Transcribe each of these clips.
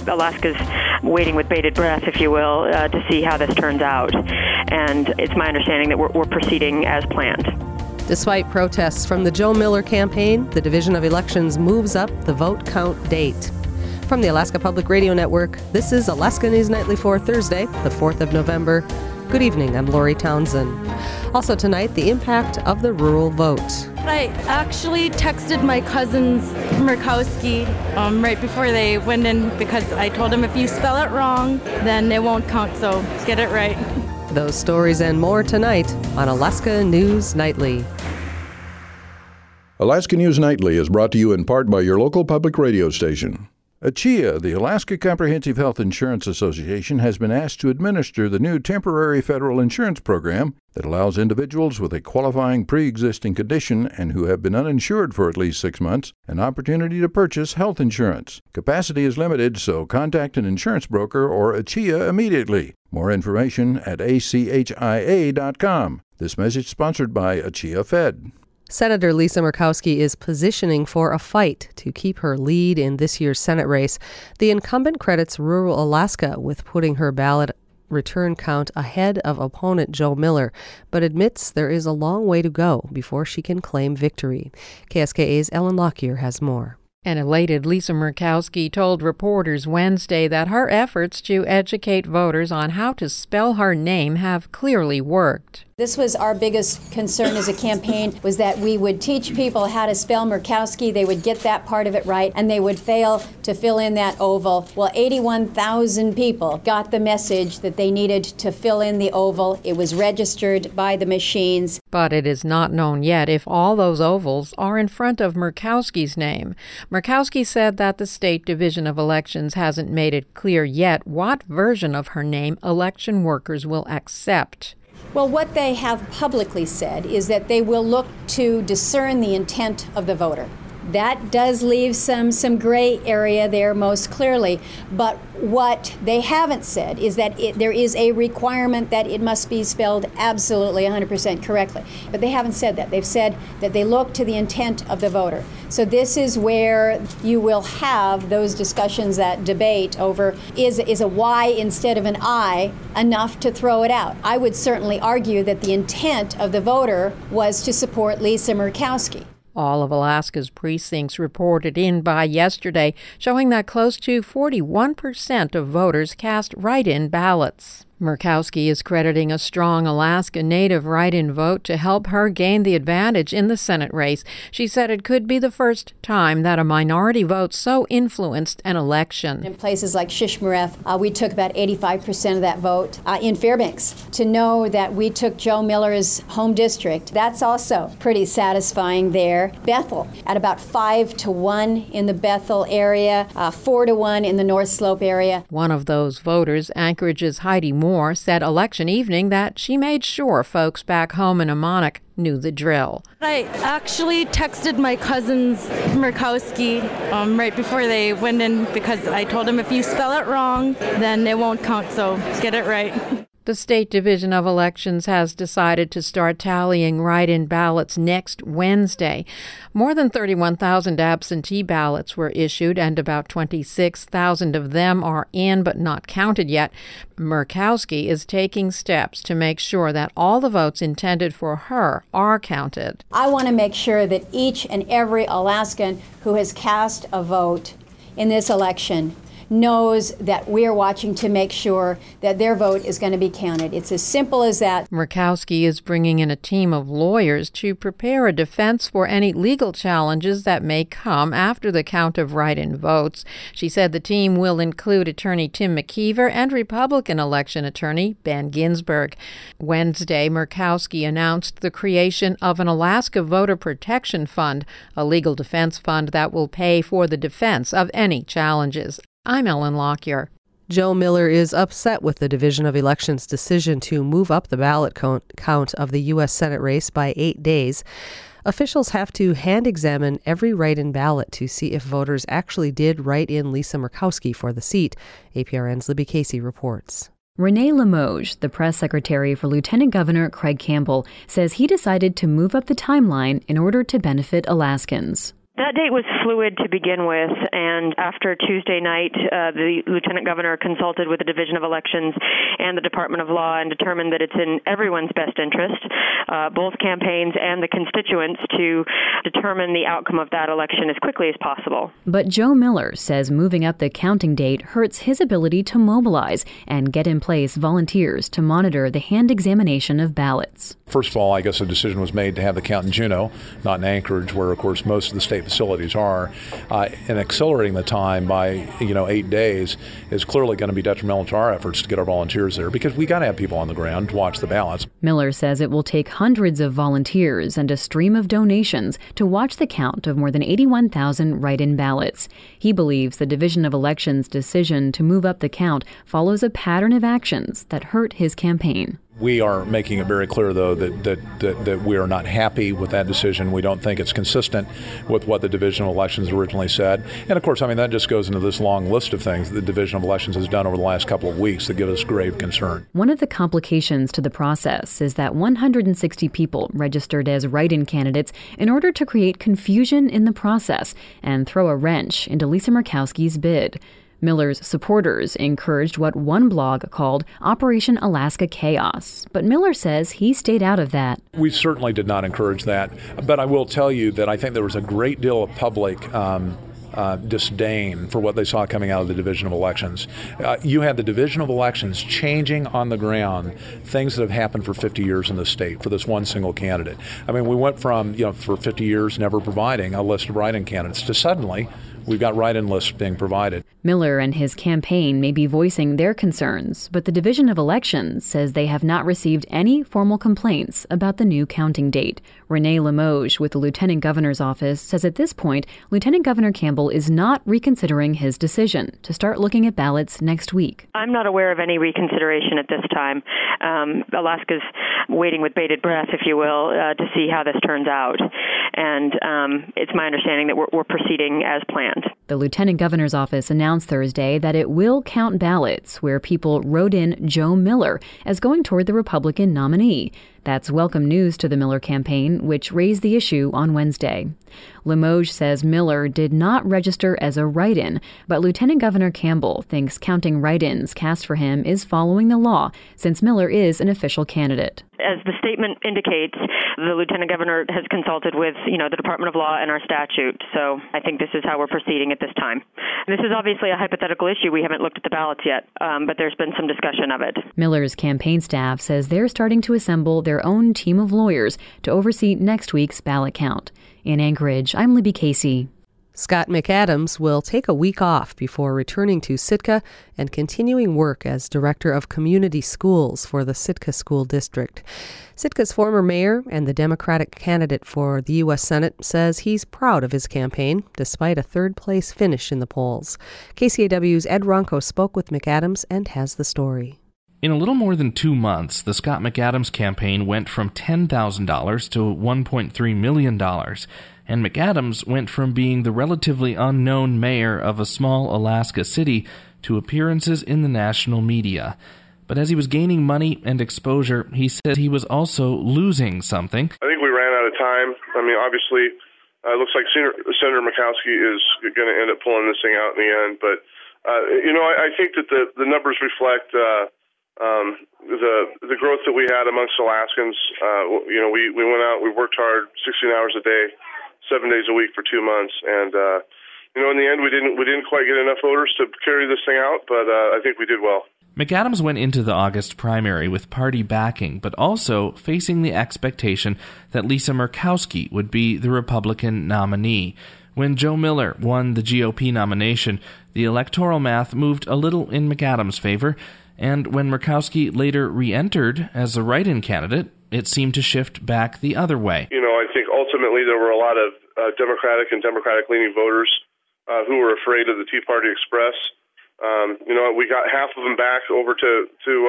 Alaska's waiting with bated breath, if you will, to see how this turns out. And it's my understanding that we're proceeding as planned. Despite protests from the Joe Miller campaign, the Division of Elections moves up the vote count date. From the Alaska Public Radio Network, this is Alaska News Nightly for Thursday, the 4th of November. Good evening, I'm Lori Townsend. Also tonight, the impact of the rural vote. I actually texted my cousins, Murkowski, right before they went in because I told them if you spell it wrong, then it won't count, so get it right. Those stories and more tonight on Alaska News Nightly. Alaska News Nightly is brought to you in part by your local public radio station. ACHIA, the Alaska Comprehensive Health Insurance Association, has been asked to administer the new temporary federal insurance program that allows individuals with a qualifying pre-existing condition and who have been uninsured for at least 6 months an opportunity to purchase health insurance. Capacity is limited, so contact an insurance broker or ACHIA immediately. More information at achia.com. This message sponsored by ACHIA Fed. Senator Lisa Murkowski is positioning for a fight to keep her lead in this year's Senate race. The incumbent credits rural Alaska with putting her ballot return count ahead of opponent Joe Miller, but admits there is a long way to go before she can claim victory. KSKA's Ellen Lockyer has more. An elated Lisa Murkowski told reporters Wednesday that her efforts to educate voters on how to spell her name have clearly worked. This was our biggest concern as a campaign, was that we would teach people how to spell Murkowski, they would get that part of it right, and they would fail to fill in that oval. Well, 81,000 people got the message that they needed to fill in the oval. It was registered by the machines. But it is not known yet if all those ovals are in front of Murkowski's name. Murkowski said that the State Division of Elections hasn't made it clear yet what version of her name election workers will accept. Well, what they have publicly said is that they will look to discern the intent of the voter. That does leave some gray area there most clearly. But what they haven't said is that there is a requirement that it must be spelled absolutely 100% correctly. But they haven't said that. They've said that they look to the intent of the voter. So this is where you will have those discussions, that debate over is a Y instead of an I enough to throw it out. I would certainly argue that the intent of the voter was to support Lisa Murkowski. All of Alaska's precincts reported in by yesterday, showing that close to 41% of voters cast write-in ballots. Murkowski is crediting a strong Alaska Native write-in vote to help her gain the advantage in the Senate race. She said it could be the first time that a minority vote so influenced an election. In places like Shishmaref, we took about 85% of that vote. In Fairbanks, to know that we took Joe Miller's home district, that's also pretty satisfying there. Bethel, at about 5-1 in the Bethel area, 4-1 in the North Slope area. One of those voters, Anchorage's Heidi Moore, said election evening that she made sure folks back home in Amanak knew the drill. I actually texted my cousins, Murkowski, right before they went in because I told them if you spell it wrong, then it won't count, so get it right. The State Division of Elections has decided to start tallying write-in ballots next Wednesday. More than 31,000 absentee ballots were issued, and about 26,000 of them are in but not counted yet. Murkowski is taking steps to make sure that all the votes intended for her are counted. I want to make sure that each and every Alaskan who has cast a vote in this election knows that we're watching to make sure that their vote is going to be counted. It's as simple as that. Murkowski is bringing in a team of lawyers to prepare a defense for any legal challenges that may come after the count of write-in votes. She said the team will include attorney Tim McKeever and Republican election attorney Ben Ginsburg. Wednesday, Murkowski announced the creation of an Alaska Voter Protection Fund, a legal defense fund that will pay for the defense of any challenges. I'm Ellen Lockyer. Joe Miller is upset with the Division of Elections' decision to move up the ballot count of the U.S. Senate race by 8 days. Officials have to hand-examine every write-in ballot to see if voters actually did write in Lisa Murkowski for the seat. APRN's Libby Casey reports. Renee Limoges, the press secretary for Lieutenant Governor Craig Campbell, says he decided to move up the timeline in order to benefit Alaskans. That date was fluid to begin with, and after Tuesday night, the Lieutenant Governor consulted with the Division of Elections and the Department of Law and determined that it's in everyone's best interest, both campaigns and the constituents, to determine the outcome of that election as quickly as possible. But Joe Miller says moving up the counting date hurts his ability to mobilize and get in place volunteers to monitor the hand examination of ballots. First of all, I guess a decision was made to have the count in Juneau, not in Anchorage, where, of course, most of the state facilities are. And accelerating the time by, 8 days is clearly going to be detrimental to our efforts to get our volunteers there, because we got to have people on the ground to watch the ballots. Miller says it will take hundreds of volunteers and a stream of donations to watch the count of more than 81,000 write-in ballots. He believes the Division of Elections' decision to move up the count follows a pattern of actions that hurt his campaign. We are making it very clear, though, that we are not happy with that decision. We don't think it's consistent with what the Division of Elections originally said. And, of course, that just goes into this long list of things that the Division of Elections has done over the last couple of weeks that give us grave concern. One of the complications to the process is that 160 people registered as write-in candidates in order to create confusion in the process and throw a wrench into Lisa Murkowski's bid. Miller's supporters encouraged what one blog called Operation Alaska Chaos, but Miller says he stayed out of that. We certainly did not encourage that, but I will tell you that I think there was a great deal of public disdain for what they saw coming out of the Division of Elections. You had the Division of Elections changing on the ground things that have happened for 50 years in the state for this one single candidate. We went from, for 50 years never providing a list of write-in candidates to suddenly we've got write-in lists being provided. Miller and his campaign may be voicing their concerns, but the Division of Elections says they have not received any formal complaints about the new counting date. Renee Limoges with the Lieutenant Governor's office says at this point, Lieutenant Governor Campbell is not reconsidering his decision to start looking at ballots next week. I'm not aware of any reconsideration at this time. Alaska's waiting with bated breath, if you will, to see how this turns out. And it's my understanding that we're proceeding as planned. The Lieutenant Governor's office announced Thursday that it will count ballots where people wrote in Joe Miller as going toward the Republican nominee. That's welcome news to the Miller campaign, which raised the issue on Wednesday. Limoges says Miller did not register as a write-in, but Lieutenant Governor Campbell thinks counting write-ins cast for him is following the law, since Miller is an official candidate. As the statement indicates, the Lieutenant Governor has consulted with, the Department of Law and our statute. So I think this is how we're proceeding at this time. This is obviously a hypothetical issue. We haven't looked at the ballots yet, but there's been some discussion of it. Miller's campaign staff says they're starting to assemble their own team of lawyers to oversee next week's ballot count. In Anchorage, I'm Libby Casey. Scott McAdams will take a week off before returning to Sitka and continuing work as Director of Community Schools for the Sitka School District. Sitka's former mayor and the Democratic candidate for the U.S. Senate says he's proud of his campaign, despite a third-place finish in the polls. KCAW's Ed Ronco spoke with McAdams and has the story. In a little more than 2 months, the Scott McAdams campaign went from $10,000 to $1.3 million, and McAdams went from being the relatively unknown mayor of a small Alaska city to appearances in the national media. But as he was gaining money and exposure, he said he was also losing something. I think we ran out of time. Obviously, it looks like Senator Murkowski is going to end up pulling this thing out in the end. But, I think that the numbers reflect the growth that we had amongst Alaskans. We went out, we worked hard, 16 hours a day, 7 days a week for 2 months, and in the end we didn't quite get enough voters to carry this thing out, but I think we did well. McAdams went into the August primary with party backing, but also facing the expectation that Lisa Murkowski would be the Republican nominee. When Joe Miller won the GOP nomination, the electoral math moved a little in McAdams' favor, and when Murkowski later re-entered as a write-in candidate, it seemed to shift back the other way. I think ultimately there were a lot of Democratic and Democratic-leaning voters who were afraid of the Tea Party Express. We got half of them back over to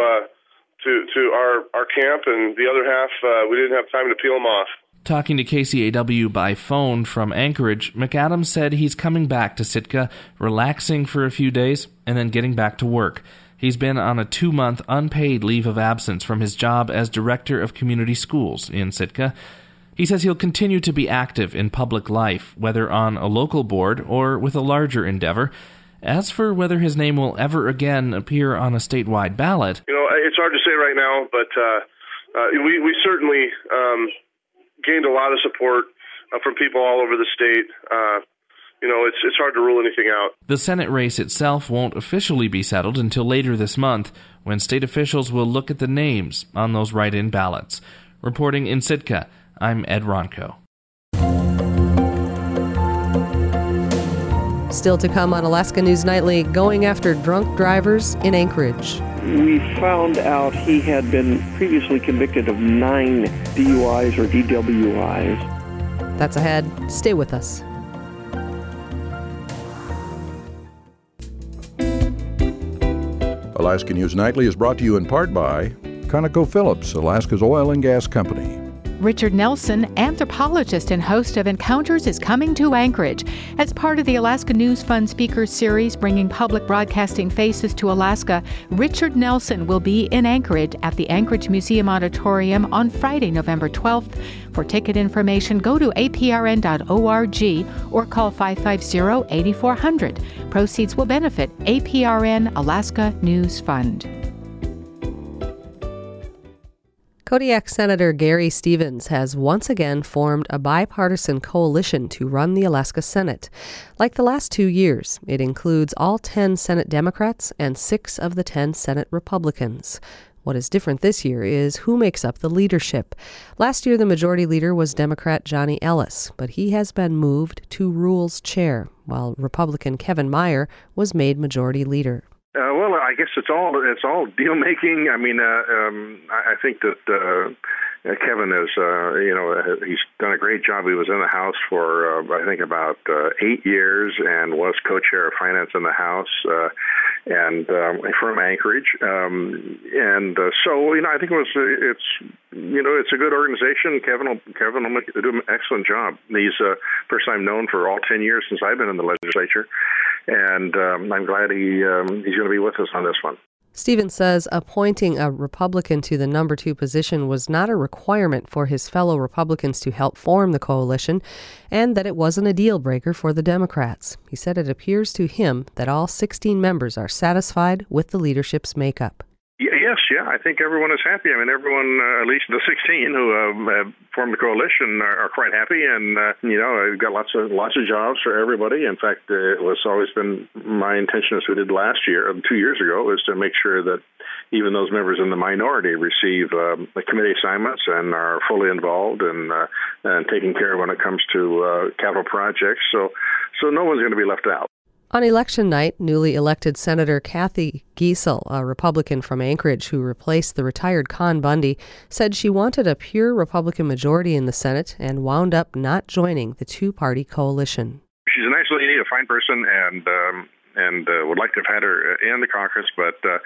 our camp, and the other half we didn't have time to peel them off. Talking to KCAW by phone from Anchorage, McAdams said he's coming back to Sitka, relaxing for a few days, and then getting back to work. He's been on a 2-month unpaid leave of absence from his job as Director of Community Schools in Sitka. He says he'll continue to be active in public life, whether on a local board or with a larger endeavor. As for whether his name will ever again appear on a statewide ballot, it's hard to say right now, but we certainly gained a lot of support from people all over the state. It's hard to rule anything out. The Senate race itself won't officially be settled until later this month, when state officials will look at the names on those write-in ballots. Reporting in Sitka, I'm Ed Ronco. Still to come on Alaska News Nightly, going after drunk drivers in Anchorage. We found out he had been previously convicted of 9 DUIs or DWIs. That's ahead. Stay with us. Alaska News Nightly is brought to you in part by ConocoPhillips, Alaska's oil and gas company. Richard Nelson, anthropologist and host of Encounters, is coming to Anchorage. As part of the Alaska News Fund Speakers Series, bringing public broadcasting faces to Alaska, Richard Nelson will be in Anchorage at the Anchorage Museum Auditorium on Friday, November 12th. For ticket information, go to aprn.org or call 550-8400. Proceeds will benefit APRN Alaska News Fund. Kodiak Senator Gary Stevens has once again formed a bipartisan coalition to run the Alaska Senate. Like the last 2 years, it includes all 10 Senate Democrats and 6 of the 10 Senate Republicans. What is different this year is who makes up the leadership. Last year, the majority leader was Democrat Johnny Ellis, but he has been moved to Rules Chair, while Republican Kevin Meyer was made majority leader. Well, I guess it's all deal making. I mean, I think that Kevin is, he's done a great job. He was in the House for I think about 8 years and was co-chair of finance in the House and from Anchorage. So I think it's a good organization. Kevin will do an excellent job. He's first I've known for all 10 years since I've been in the legislature. And I'm glad he's going to be with us on this one. Stevens says appointing a Republican to the number 2 position was not a requirement for his fellow Republicans to help form the coalition, and that it wasn't a deal breaker for the Democrats. He said it appears to him that all 16 members are satisfied with the leadership's makeup. Yes, I think everyone is happy. I mean, everyone, at least the 16 who have formed the coalition, are quite happy, and we've got lots of jobs for everybody. In fact, it was always been my intention, as we did last year, 2 years ago, was to make sure that even those members in the minority receive committee assignments and are fully involved and taking care when it comes to capital projects. So no one's going to be left out. On election night, newly elected Senator Kathy Giessel, a Republican from Anchorage who replaced the retired Con Bundy, said she wanted a pure Republican majority in the Senate and wound up not joining the two-party coalition. She's a nice lady, a fine person, and would like to have had her in the caucus, but there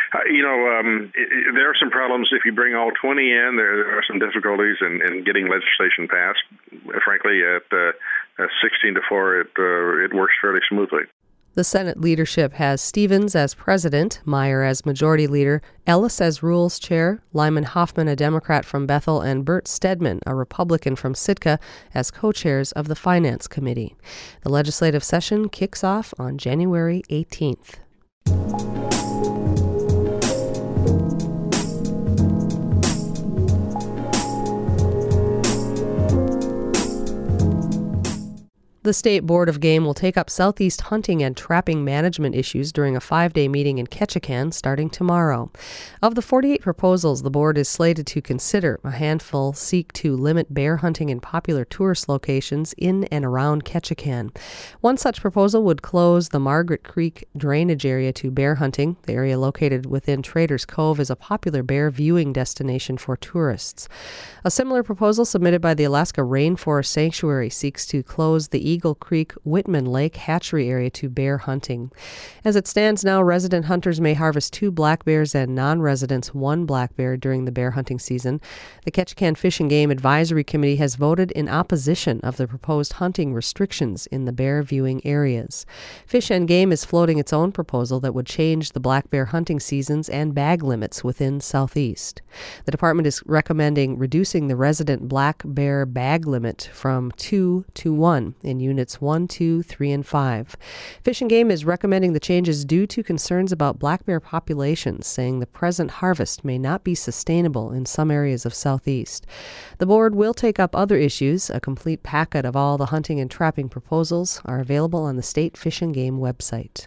are some problems. If you bring all 20 in, there are some difficulties in getting legislation passed. Frankly, at 16-4, it works fairly smoothly. The Senate leadership has Stevens as president, Meyer as majority leader, Ellis as rules chair, Lyman Hoffman, a Democrat from Bethel, and Bert Stedman, a Republican from Sitka, as co-chairs of the Finance Committee. The legislative session kicks off on January 18th. The State Board of Game will take up southeast hunting and trapping management issues during a 5-day meeting in Ketchikan starting tomorrow. Of the 48 proposals the board is slated to consider, a handful seek to limit bear hunting in popular tourist locations in and around Ketchikan. One such proposal would close the Margaret Creek drainage area to bear hunting. The area located within Traders Cove is a popular bear viewing destination for tourists. A similar proposal submitted by the Alaska Rainforest Sanctuary seeks to close the Eagle Creek Whitman Lake hatchery area to bear hunting. As it stands now, resident hunters may harvest 2 black bears and non-residents 1 black bear during the bear hunting season. The Ketchikan Fish and Game Advisory Committee has voted in opposition of the proposed hunting restrictions in the bear viewing areas. Fish and Game is floating its own proposal that would change the black bear hunting seasons and bag limits within Southeast. The department is recommending reducing the resident black bear bag limit from 2 to 1 in units 1, 2, 3, and 5. Fish and Game is recommending the changes due to concerns about black bear populations, saying the present harvest may not be sustainable in some areas of Southeast. The board will take up other issues. A complete packet of all the hunting and trapping proposals are available on the State Fish and Game website.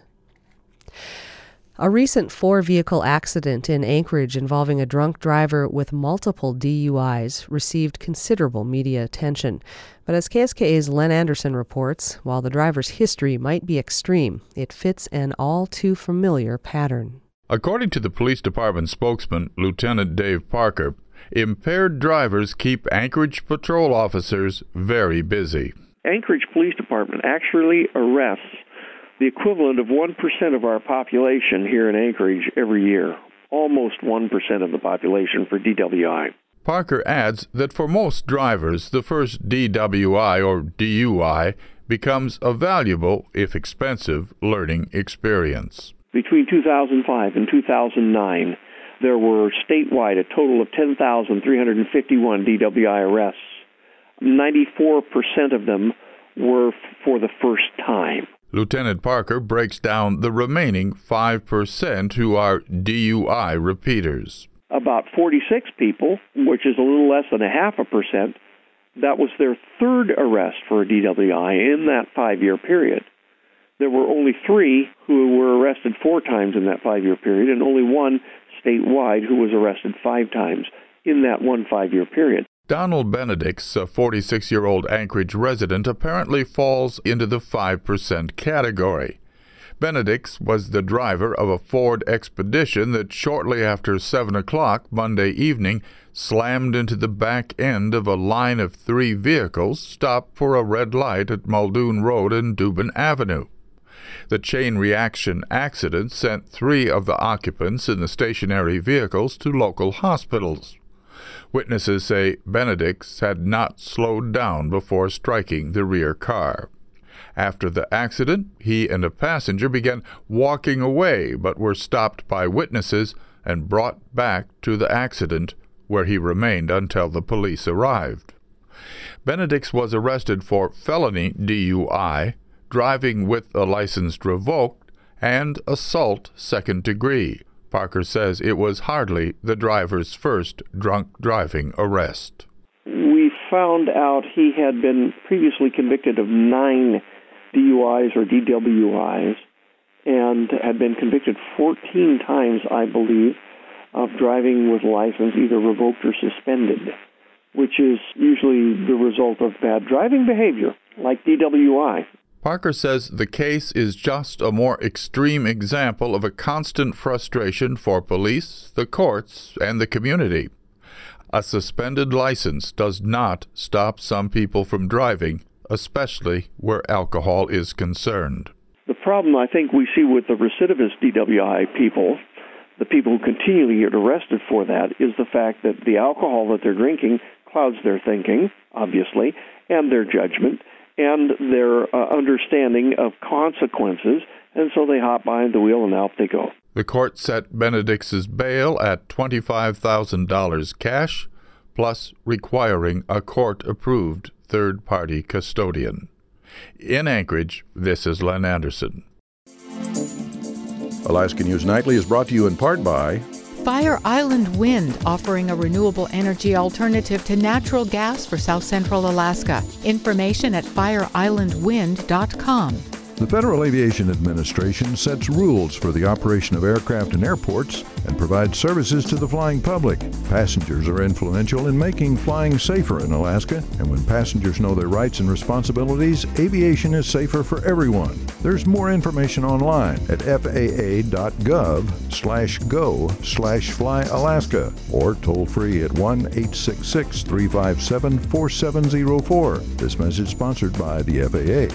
A recent 4-vehicle accident in Anchorage involving a drunk driver with multiple DUIs received considerable media attention. But as KSKA's Len Anderson reports, while the driver's history might be extreme, it fits an all-too-familiar pattern. According to the police department spokesman, Lieutenant Dave Parker, impaired drivers keep Anchorage patrol officers very busy. Anchorage Police Department actually arrests the equivalent of 1% of our population here in Anchorage every year, almost 1% of the population for DWI. Parker adds that for most drivers, the first DWI or DUI becomes a valuable, if expensive, learning experience. Between 2005 and 2009, there were statewide a total of 10,351 DWI arrests. 94% of them were for the first time. Lieutenant Parker breaks down the remaining 5% who are DUI repeaters. About 46 people, which is a little less than 0.5%, that was their third arrest for a DWI in that 5-year period. There were only 3 who were arrested 4 times in that 5-year period, and only 1 statewide who was arrested 5 times in that 1 5-year period. Donald Benedicts, a 46-year-old Anchorage resident, apparently falls into the 5% category. Benedicts was the driver of a Ford Expedition that shortly after 7 o'clock Monday evening slammed into the back end of a line of 3 vehicles stopped for a red light at Muldoon Road and Dubin Avenue. The chain reaction accident sent 3 of the occupants in the stationary vehicles to local hospitals. Witnesses say Benedicts had not slowed down before striking the rear car. After the accident, he and a passenger began walking away but were stopped by witnesses and brought back to the accident, where he remained until the police arrived. Benedicts was arrested for felony DUI, driving with a license revoked, and assault second degree. Parker says it was hardly the driver's first drunk driving arrest. We found out he had been previously convicted of 9 DUIs or DWIs and had been convicted 14 times, I believe, of driving with license either revoked or suspended, which is usually the result of bad driving behavior, like DWI. Parker says the case is just a more extreme example of a constant frustration for police, the courts, and the community. A suspended license does not stop some people from driving, especially where alcohol is concerned. The problem I think we see with the recidivist DWI people, the people who continually get arrested for that, is the fact that the alcohol that they're drinking clouds their thinking, obviously, and their judgment, and their understanding of consequences, and so they hop behind the wheel and out they go. The court set Benedicts' bail at $25,000 cash, plus requiring a court-approved third-party custodian. In Anchorage, this is Len Anderson. Alaska News Nightly is brought to you in part by Fire Island Wind, offering a renewable energy alternative to natural gas for South Central Alaska. Information at fireislandwind.com. The Federal Aviation Administration sets rules for the operation of aircraft and airports and provides services to the flying public. Passengers are influential in making flying safer in Alaska, and when passengers know their rights and responsibilities, aviation is safer for everyone. There's more information online at faa.gov/go/flyalaska or toll free at 1-866-357-4704. This message sponsored by the FAA.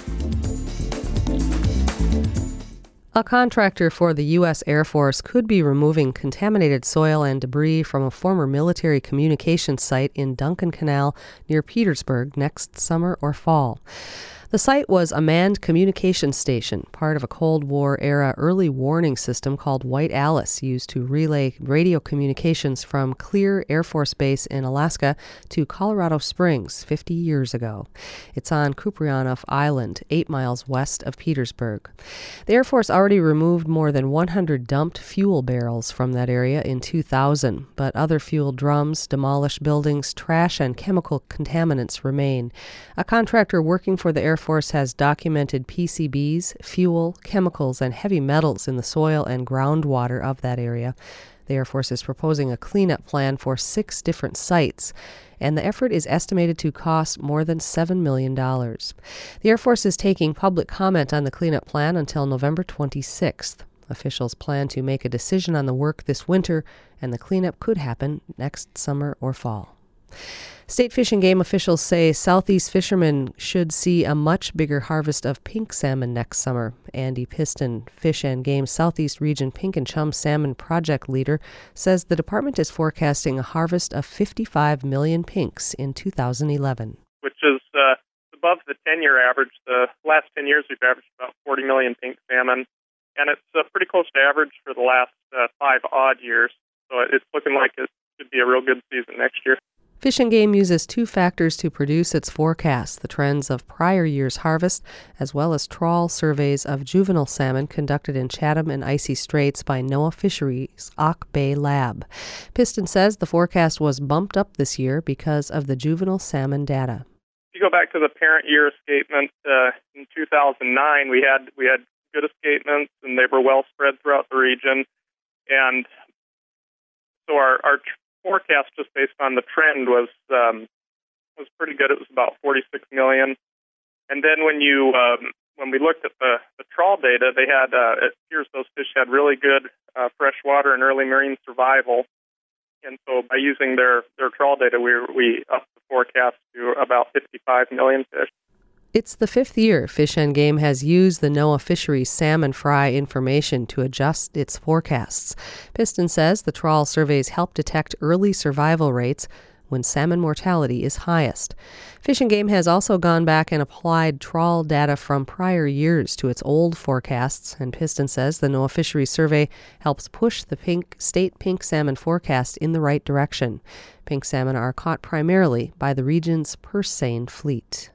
A contractor for the U.S. Air Force could be removing contaminated soil and debris from a former military communications site in Duncan Canal near Petersburg next summer or fall. The site was a manned communications station, part of a Cold War-era early warning system called White Alice, used to relay radio communications from Clear Air Force Base in Alaska to Colorado Springs 50 years ago. It's on Kuprianof Island, 8 miles west of Petersburg. The Air Force already removed more than 100 dumped fuel barrels from that area in 2000, but other fuel drums, demolished buildings, trash, and chemical contaminants remain. A contractor working for the Air Force has documented PCBs, fuel, chemicals, and heavy metals in the soil and groundwater of that area. The Air Force is proposing a cleanup plan for 6 different sites, and the effort is estimated to cost more than $7 million. The Air Force is taking public comment on the cleanup plan until November 26th. Officials plan to make a decision on the work this winter, and the cleanup could happen next summer or fall. State Fish and Game officials say Southeast fishermen should see a much bigger harvest of pink salmon next summer. Andy Piston, Fish and Game Southeast Region Pink and Chum Salmon Project leader, says the department is forecasting a harvest of 55 million pinks in 2011. Which is above the 10-year average. The last 10 years we've averaged about 40 million pink salmon, and it's pretty close to average for the last 5 odd years. So it's looking like it should be a real good season next year. Fish and Game uses 2 factors to produce its forecast: the trends of prior year's harvest, as well as trawl surveys of juvenile salmon conducted in Chatham and Icy Straits by NOAA Fisheries' Auk Bay Lab. Piston says the forecast was bumped up this year because of the juvenile salmon data. If you go back to the parent year escapement in 2009, we had good escapements, and they were well spread throughout the region. And so our forecast, just based on the trend, was pretty good. It was about 46 million. And then when we looked at the trawl data, they had it appears those fish had really good freshwater and early marine survival. And so by using their trawl data, we upped the forecast to about 55 million fish. It's the 5th year Fish and Game has used the NOAA Fisheries salmon fry information to adjust its forecasts. Piston says the trawl surveys help detect early survival rates when salmon mortality is highest. Fish and Game has also gone back and applied trawl data from prior years to its old forecasts, and Piston says the NOAA Fisheries survey helps push the state pink salmon forecast in the right direction. Pink salmon are caught primarily by the region's purse seine fleet.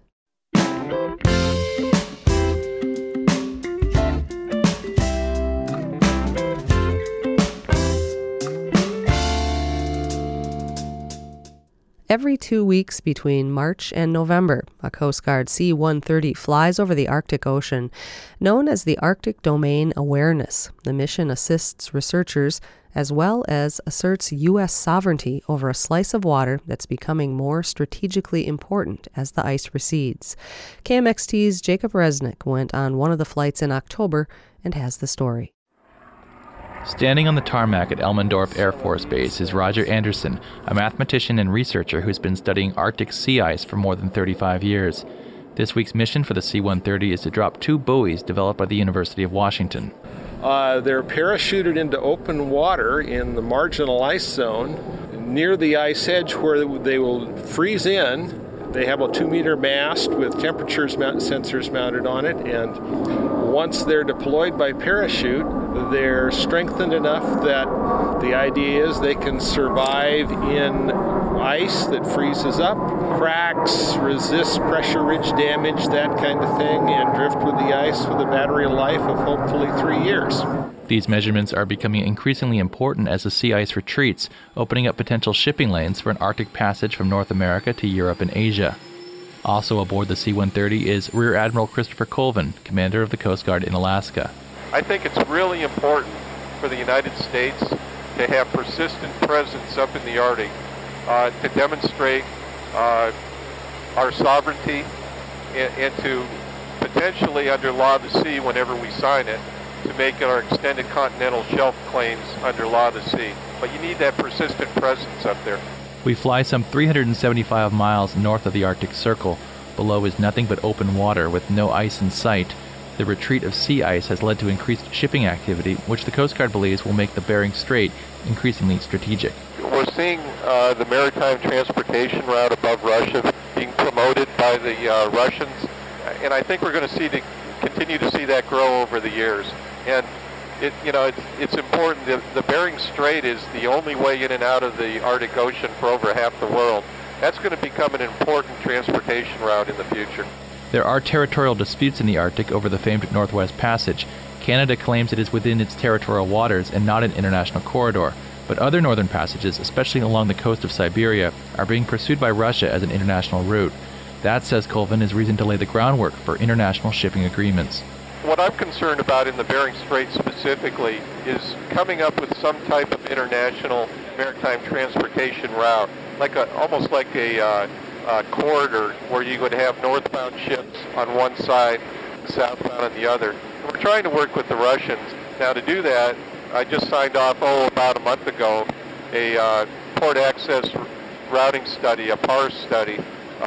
Every 2 weeks between March and November, a Coast Guard C-130 flies over the Arctic Ocean. Known as the Arctic Domain Awareness, the mission assists researchers as well as asserts U.S. sovereignty over a slice of water that's becoming more strategically important as the ice recedes. KMXT's Jacob Resnick went on one of the flights in October and has the story. Standing on the tarmac at Elmendorf Air Force Base is Roger Anderson, a mathematician and researcher who's been studying Arctic sea ice for more than 35 years. This week's mission for the C-130 is to drop 2 buoys developed by the University of Washington. They're parachuted into open water in the marginal ice zone near the ice edge where they will freeze in. They have a 2-meter mast with temperature sensors mounted on it, and once they're deployed by parachute, they're strengthened enough that the idea is they can survive in ice that freezes up, cracks, resist pressure ridge damage, that kind of thing, and drift with the ice with a battery life of hopefully 3 years. These measurements are becoming increasingly important as the sea ice retreats, opening up potential shipping lanes for an Arctic passage from North America to Europe and Asia. Also aboard the C-130 is Rear Admiral Christopher Colvin, commander of the Coast Guard in Alaska. I think it's really important for the United States to have persistent presence up in the Arctic to demonstrate our sovereignty and to potentially, under law of the sea, whenever we sign it, to make our extended continental shelf claims under law of the sea. But you need that persistent presence up there. We fly some 375 miles north of the Arctic Circle. Below is nothing but open water with no ice in sight. The retreat of sea ice has led to increased shipping activity, which the Coast Guard believes will make the Bering Strait increasingly strategic. We're seeing the maritime transportation route above Russia being promoted by the Russians, and I think we're going to continue to see that grow over the years. And it's important. The Bering Strait is the only way in and out of the Arctic Ocean for over half the world. That's going to become an important transportation route in the future. There are territorial disputes in the Arctic over the famed Northwest Passage. Canada claims it is within its territorial waters and not an international corridor. But other northern passages, especially along the coast of Siberia, are being pursued by Russia as an international route. That, says Colvin, is reason to lay the groundwork for international shipping agreements. What I'm concerned about in the Bering Strait specifically is coming up with some type of international maritime transportation route, almost like a corridor where you would have northbound ships on one side, southbound on the other. And we're trying to work with the Russians. Now, to do that, I just signed off, about a month ago, a port access routing study, a PAR study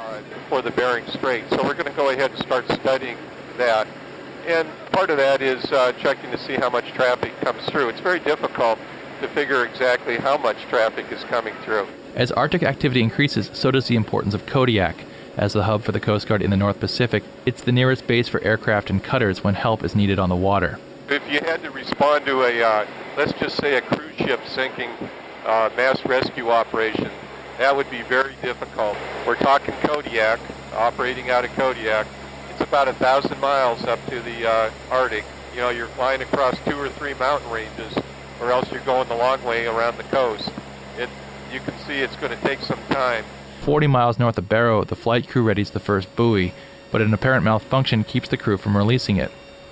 for the Bering Strait. So we're going to go ahead and start studying that. And part of that is checking to see how much traffic comes through. It's very difficult to figure exactly how much traffic is coming through. As Arctic activity increases, so does the importance of Kodiak. As the hub for the Coast Guard in the North Pacific, it's the nearest base for aircraft and cutters when help is needed on the water. If you had to respond to let's just say a cruise ship sinking mass rescue operation, that would be very difficult. We're talking Kodiak, operating out of Kodiak. It's about 1,000 miles up to the Arctic. You're flying across 2 or 3 mountain ranges, or else you're going the long way around the coast. You can see it's going to take some time. 40 miles north of Barrow, the flight crew readies the first buoy, but an apparent malfunction keeps the crew from releasing it.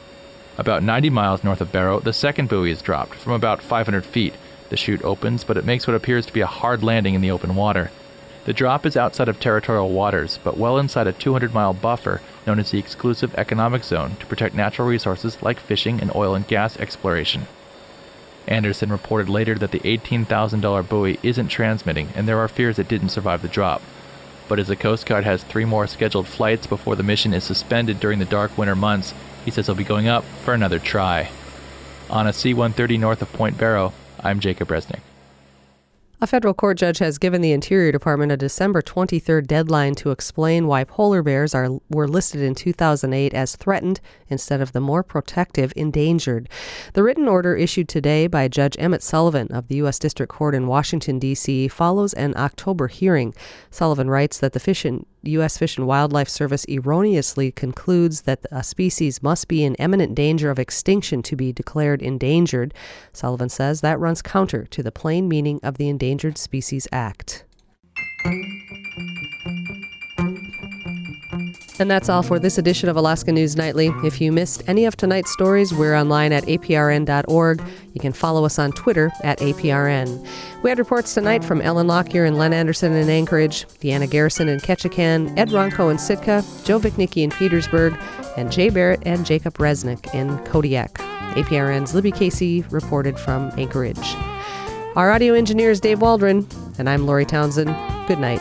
About 90 miles north of Barrow, the second buoy is dropped from about 500 feet. The chute opens, but it makes what appears to be a hard landing in the open water. The drop is outside of territorial waters, but well inside a 200-mile buffer known as the Exclusive Economic Zone to protect natural resources like fishing and oil and gas exploration. Anderson reported later that the $18,000 buoy isn't transmitting, and there are fears it didn't survive the drop. But as the Coast Guard has 3 more scheduled flights before the mission is suspended during the dark winter months, he says he'll be going up for another try. On a C-130 north of Point Barrow, I'm Jacob Resnick. A federal court judge has given the Interior Department a December 23rd deadline to explain why polar bears were listed in 2008 as threatened instead of the more protective endangered. The written order issued today by Judge Emmett Sullivan of the U.S. District Court in Washington, D.C. follows an October hearing. Sullivan writes that the U.S. Fish and Wildlife Service erroneously concludes that a species must be in imminent danger of extinction to be declared endangered. Sullivan says that runs counter to the plain meaning of the Endangered Species Act. And that's all for this edition of Alaska News Nightly. If you missed any of tonight's stories, we're online at aprn.org. You can follow us on Twitter at APRN. We had reports tonight from Ellen Lockyer and Len Anderson in Anchorage, Deanna Garrison in Ketchikan, Ed Ronco in Sitka, Joe Vichnicki in Petersburg, and Jay Barrett and Jacob Resnick in Kodiak. APRN's Libby Casey reported from Anchorage. Our audio engineer is Dave Waldron, and I'm Lori Townsend. Good night.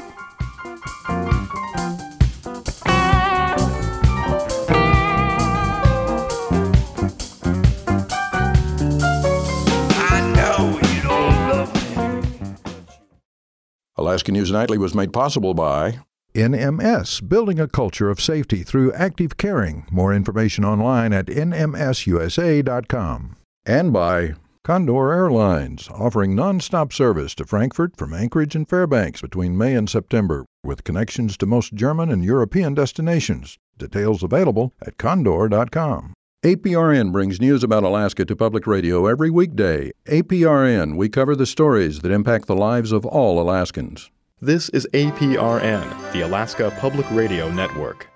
Alaska News Nightly was made possible by NMS, building a culture of safety through active caring. More information online at nmsusa.com. And by Condor Airlines, offering non-stop service to Frankfurt from Anchorage and Fairbanks between May and September, with connections to most German and European destinations. Details available at condor.com. APRN brings news about Alaska to public radio every weekday. APRN, we cover the stories that impact the lives of all Alaskans. This is APRN, the Alaska Public Radio Network.